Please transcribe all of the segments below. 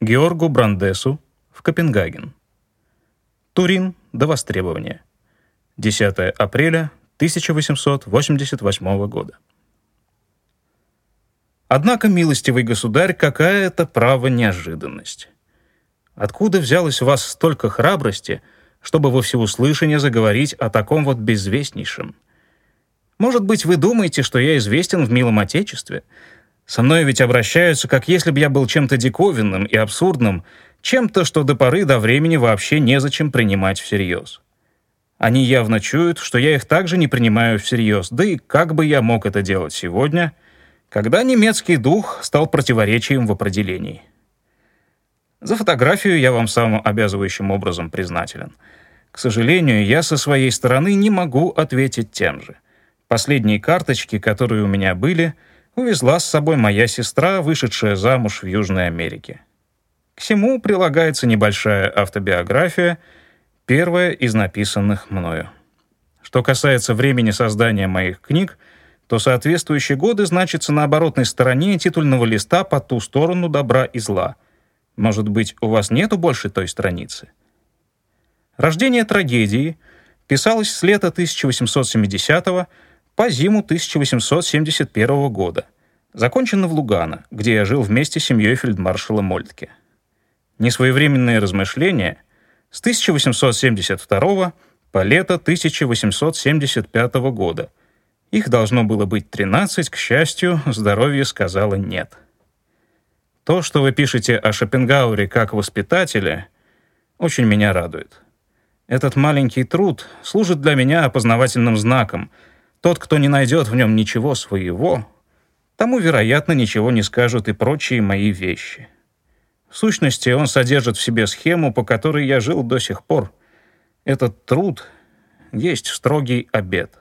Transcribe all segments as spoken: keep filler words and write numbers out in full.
Георгу Брандесу в Копенгаген. Турин до востребования. десятое апреля тысяча восемьсот восемьдесят восьмого года. Однако, милостивый государь, какая это, право, неожиданность! Откуда взялось у вас столько храбрости, чтобы во всеуслышание заговорить о таком вот безвестнейшем? Может быть, вы думаете, что я известен в милом Отечестве? Со мной ведь обращаются, как если бы я был чем-то диковинным и абсурдным, чем-то, что до поры до времени вообще незачем принимать всерьез. Они явно чуют, что я их также не принимаю всерьез, да и как бы я мог это делать сегодня, когда немецкий дух стал противоречием в определении. За фотографию я вам самым обязывающим образом признателен. К сожалению, я со своей стороны не могу ответить тем же. Последние карточки, которые у меня были, увезла с собой моя сестра, вышедшая замуж в Южной Америке. К всему прилагается небольшая автобиография, первая из написанных мною. Что касается времени создания моих книг, то соответствующие годы значатся на оборотной стороне титульного листа по ту сторону добра и зла. Может быть, у вас нету больше той страницы? «Рождение трагедии» писалось с лета тысяча восемьсот семидесятого по зиму тысяча восемьсот семьдесят первого года. Закончено в Лугано, где я жил вместе с семьей фельдмаршала Мольтке. Несвоевременные размышления с тысяча восемьсот семьдесят второго по лето тысяча восемьсот семьдесят пятого года. Их должно было быть тринадцать, к счастью, здоровье сказало «нет». То, что вы пишете о Шопенгауэре как воспитателе, очень меня радует. Этот маленький труд служит для меня опознавательным знаком. Тот, кто не найдет в нем ничего своего, тому, вероятно, ничего не скажут и прочие мои вещи. В сущности, он содержит в себе схему, по которой я жил до сих пор. Этот труд есть строгий обет.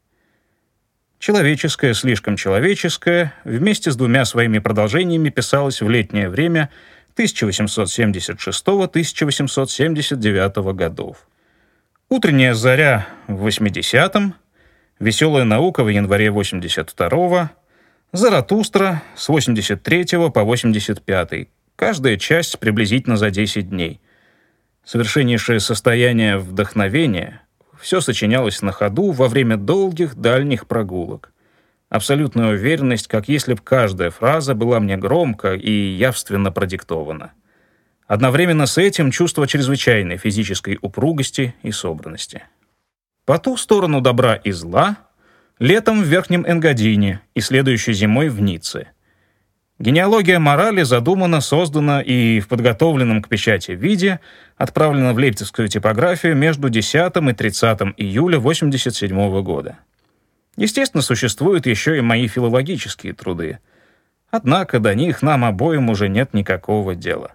«Человеческое, слишком человеческое» вместе с двумя своими продолжениями писалось в летнее время тысяча восемьсот семьдесят шестого — тысяча восемьсот семьдесят девятого годов. «Утренняя заря» в восьмидесятом, «Веселая наука» в январе восемьдесят второго, «Заратустра» с восемьдесят третьего по восемьдесят пятый, каждая часть приблизительно за десять дней. Совершеннейшее состояние вдохновения — все сочинялось на ходу во время долгих дальних прогулок. Абсолютная уверенность, как если б каждая фраза была мне громко и явственно продиктована. Одновременно с этим чувство чрезвычайной физической упругости и собранности. По ту сторону добра и зла летом в Верхнем Энгадине и следующей зимой в Ницце. Генеалогия морали задумана, создана и в подготовленном к печати виде отправлена в лейпцигскую типографию между десятым и тридцатым июля восемьдесят седьмого года. Естественно, существуют еще и мои филологические труды. Однако до них нам обоим уже нет никакого дела.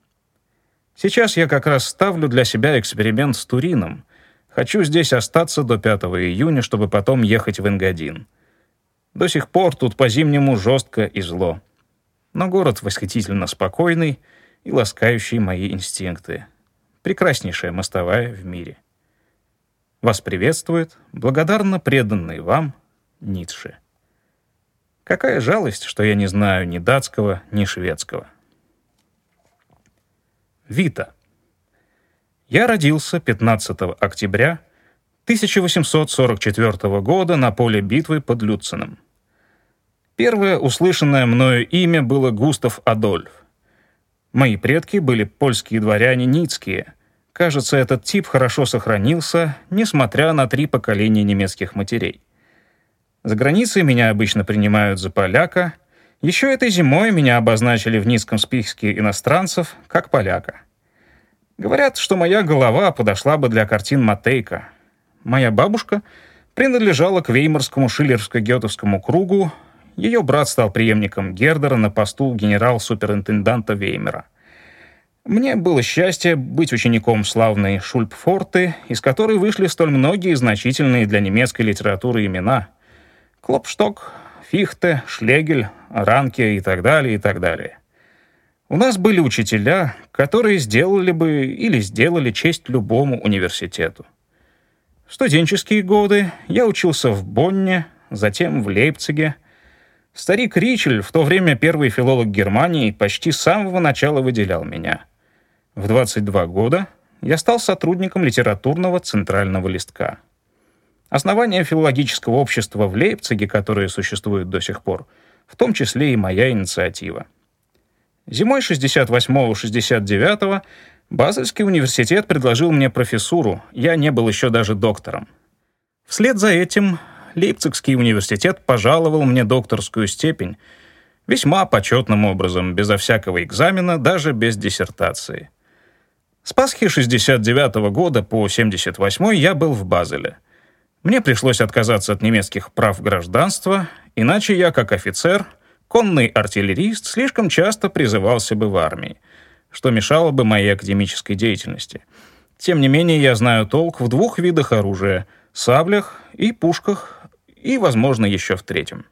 Сейчас я как раз ставлю для себя эксперимент с Турином. Хочу здесь остаться до пятого июня, чтобы потом ехать в Энгадин. До сих пор тут по-зимнему жестко и зло. Но город восхитительно спокойный и ласкающий мои инстинкты. Прекраснейшая мостовая в мире. Вас приветствует благодарно преданный вам Ницше. Какая жалость, что я не знаю ни датского, ни шведского. Вита. Я родился пятнадцатого октября тысяча восемьсот сорок четвёртого года на поле битвы под Люценом. Первое услышанное мною имя было Густав Адольф. Мои предки были польские дворяне ницкие. Кажется, этот тип хорошо сохранился, несмотря на три поколения немецких матерей. За границей меня обычно принимают за поляка. Еще этой зимой меня обозначили в ницком списке иностранцев как поляка. Говорят, что моя голова подошла бы для картин Матейка. Моя бабушка принадлежала к Веймарскому шиллеровско-гетовскому кругу. Ее брат стал преемником Гердера на посту генерал-суперинтенданта Веймера. Мне было счастье быть учеником славной Шульпфорты, из которой вышли столь многие значительные для немецкой литературы имена: Клопшток, Фихте, Шлегель, Ранке и так далее, и так далее. У нас были учителя, которые сделали бы или сделали честь любому университету. В студенческие годы я учился в Бонне, затем в Лейпциге. Старик Ричель, в то время первый филолог Германии, почти с самого начала выделял меня. В двадцать два года я стал сотрудником литературного центрального листка. Основание филологического общества в Лейпциге, которое существует до сих пор, в том числе и моя инициатива. Зимой шестьдесят восьмого — шестьдесят девятого Базельский университет предложил мне профессуру, я не был еще даже доктором. Вслед за этим Лейпцигский университет пожаловал мне докторскую степень весьма почетным образом, безо всякого экзамена, даже без диссертации. С Пасхи шестьдесят девятого года по семьдесят восьмой я был в Базеле. Мне пришлось отказаться от немецких прав гражданства, иначе я, как офицер, конный артиллерист, слишком часто призывался бы в армии, что мешало бы моей академической деятельности. Тем не менее, я знаю толк в двух видах оружия — саблях и пушках, и, возможно, еще в третьем.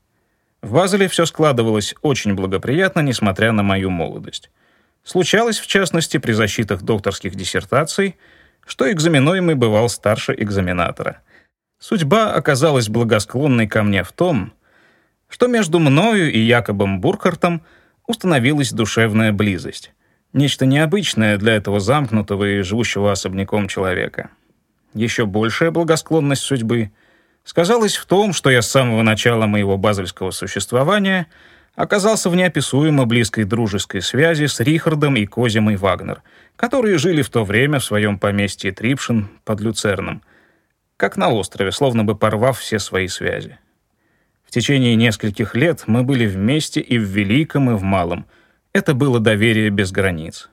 В Базеле все складывалось очень благоприятно, несмотря на мою молодость. Случалось, в частности, при защитах докторских диссертаций, что экзаменуемый бывал старше экзаменатора. Судьба оказалась благосклонной ко мне в том, что между мною и Якобом Буркхартом установилась душевная близость. Нечто необычное для этого замкнутого и живущего особняком человека. Еще большая благосклонность судьбы сказалась в том, что я с самого начала моего базельского существования оказался в неописуемо близкой дружеской связи с Рихардом и Козимой Вагнер, которые жили в то время в своем поместье Трипшин под Люцерном, как на острове, словно бы порвав все свои связи. В течение нескольких лет мы были вместе и в великом, и в малом. Это было доверие без границ.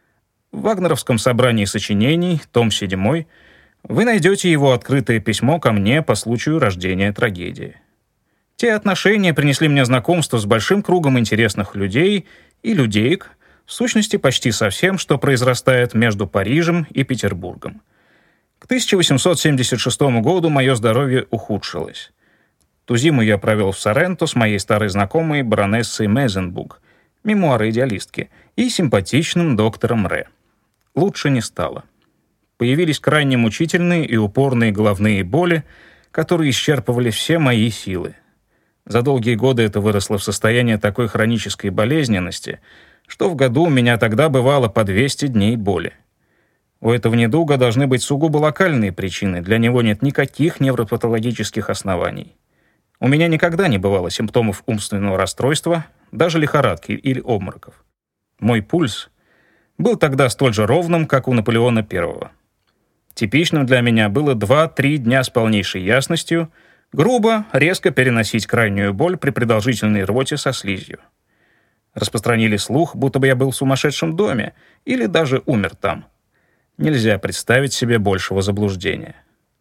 В Вагнеровском собрании сочинений, том седьмой, вы найдете его открытое письмо ко мне по случаю рождения трагедии. Те отношения принесли мне знакомство с большим кругом интересных людей и людеек, в сущности, почти со всем, что произрастает между Парижем и Петербургом. К тысяча восемьсот семьдесят шестому году мое здоровье ухудшилось. Ту зиму я провел в Соренто с моей старой знакомой баронессой Мезенбук, мемуары идеалистки, и симпатичным доктором Ре. Лучше не стало. Появились крайне мучительные и упорные головные боли, которые исчерпывали все мои силы. За долгие годы это выросло в состояние такой хронической болезненности, что в году у меня тогда бывало по двести дней боли. У этого недуга должны быть сугубо локальные причины, для него нет никаких невропатологических оснований. У меня никогда не бывало симптомов умственного расстройства, даже лихорадки или обмороков. Мой пульс был тогда столь же ровным, как у Наполеона Первого. Типичным для меня было два-три дня с полнейшей ясностью, грубо, резко переносить крайнюю боль при продолжительной рвоте со слизью. Распространили слух, будто бы я был в сумасшедшем доме или даже умер там. Нельзя представить себе большего заблуждения.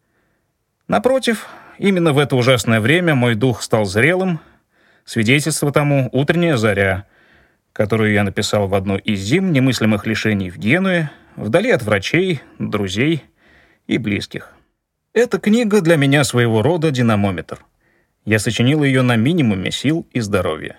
Напротив, именно в это ужасное время мой дух стал зрелым, свидетельство тому — «Утренняя заря», которую я написал в одну из зим немыслимых лишений в Генуе, вдали от врачей, друзей и близких. Эта книга для меня своего рода динамометр. Я сочинил ее на минимуме сил и здоровья.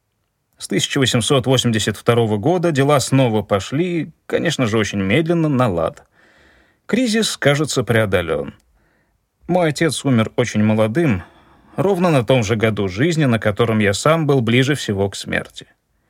С тысяча восемьсот восемьдесят второго года дела снова пошли, конечно же, очень медленно, на лад. Кризис, кажется, преодолен. Мой отец умер очень молодым, ровно на том же году жизни, на котором я сам был ближе всего к смерти.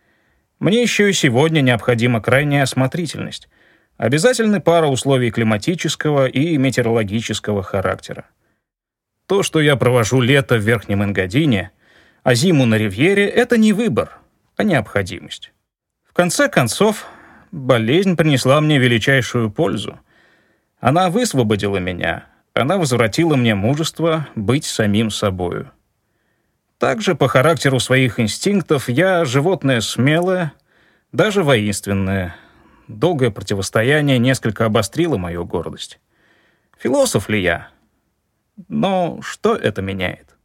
Мне еще и сегодня необходима крайняя осмотрительность. Обязательны пара условий климатического и метеорологического характера. То, что я провожу лето в Верхнем Энгадине, а зиму на Ривьере — это не выбор, а необходимость. В конце концов, болезнь принесла мне величайшую пользу. Она высвободила меня, она возвратила мне мужество быть самим собою. Также по характеру своих инстинктов я животное смелое, даже воинственное. Долгое противостояние несколько обострило мою гордость. Философ ли я? Но что это меняет?